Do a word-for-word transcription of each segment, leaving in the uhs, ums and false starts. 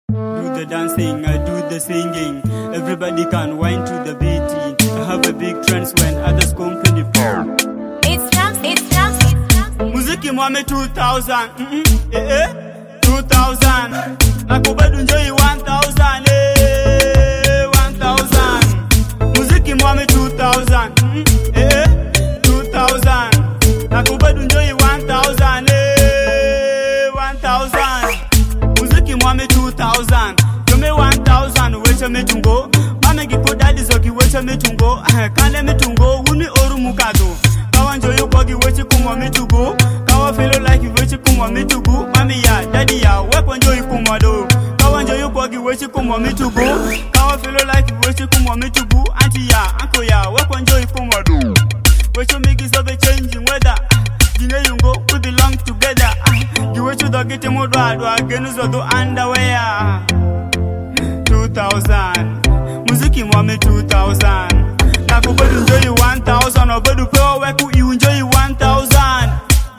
Do the dancing, I do the singing. Everybody can whine to the beat. I have a big trance when others company power. It's Rams, it's Rams, it's Rams. Muziki mwame two thousand, mm-mm, eh eh, two thousand. Nakubadu njoi one thousand, eh, one thousand. Muziki mwame two thousand, mm-mm, eh eh, two thousand. Nakubadu njoi one thousand, eh, one thousand. Muziki mwame two thousand, jome one thousand, weche metungo. Mame gikodadi zoki weche metungo, kane metungo, uni oru mukado. Kawanjo yukogi weche kumwa metugo. Kawa feel like you weche kumwa metugo. Mami ya, daddy ya, wepo njoi kumwa do. Kawanjo yukogi weche kumwa metugo. Kawa feel like you weche kumwa metugo. Auntie ya, uncle ya, wepo njoi kumwa do. Weche migi sobe changing weather. Jine yungo, we belong together. You weche dogete modwa adwa, genu zodo underwear. Two thousand, muziki mwame two thousand. Nakubadu enjoy one thousand, obedu pewa weku you enjoy one thousand.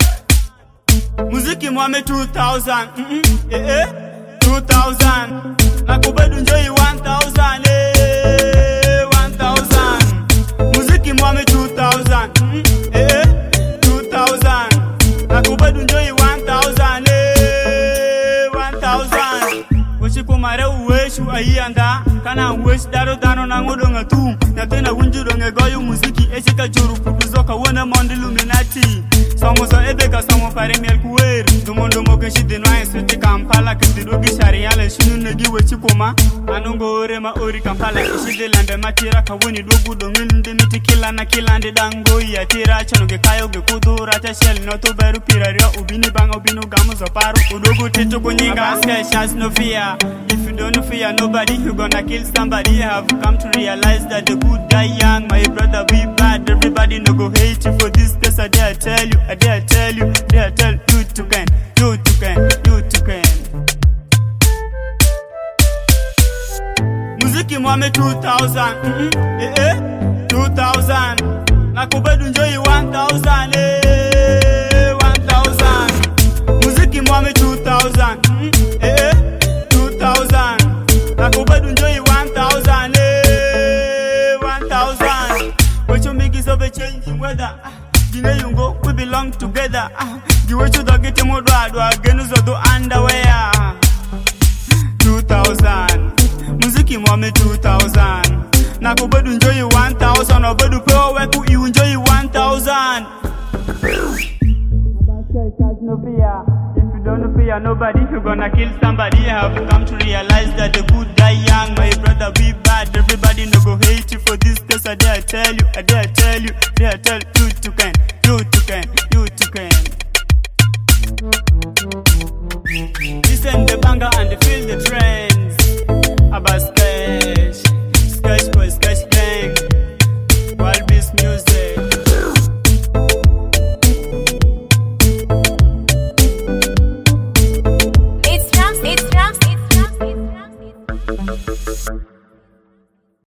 Muziki mwame two thousand, mm-mm, eh eh, two thousand. Nakubadu enjoy one thousand, eh, one thousand. Muziki mwame two thousand, mm-mm, eh eh, two thousand. Nakubadu enjoy one thousand, eh, one thousand. Wechi kumare uweshu ayanda, kana uwesh daro dano na ngodonga tu. Na tena wunjuro ngegoyu muziki echika juru pukuzoka wona mondi luminati. Songo so ebeka songo pare miel kuwer. Dumondo moke shide noa switi Kampala kisidogi shariale shinu negi wechi kuma. Anongo ore ma ori Kampala kishide lambe matira kawoni dogu dongilinde miti kila na kila ndi dango ya tira. Chanoge kayo ge kudu rata shell noto beru pirario ubini banga ubinu gamu zoparu. Udogu tito kunyinga aske shas no fear. If you don't fear nobody, you gonna kill somebody. I have come to realize that the good die young. My brother be bad, everybody no go hate you for this. This I dare tell you, I dare tell you, dare tell you to can, you to can, you to can. Muziki mwame two thousand, mm-mm, eh eh, two thousand. Nakubadu enjoy one thousand, eh, one thousand. Muziki mwame two thousand, mm-mm, eh eh, two thousand. Nakubadu enjoy one thousand, eh, one thousand. Wecho migi sobe changing weather. Jine yungo, we belong together. The wecho dogete modwa adwa, genu zodo underwear. Two thousand, muziki mwame two thousand. Nakubadu enjoy one thousand, obedu pewa weku you enjoy one thousand. No fear. If you don't fear nobody, you gonna kill somebody. I have come to realize that the good die young. My brother be bad, everybody no go hate you for this. This I dare tell you, I dare tell you, dare tell you to can.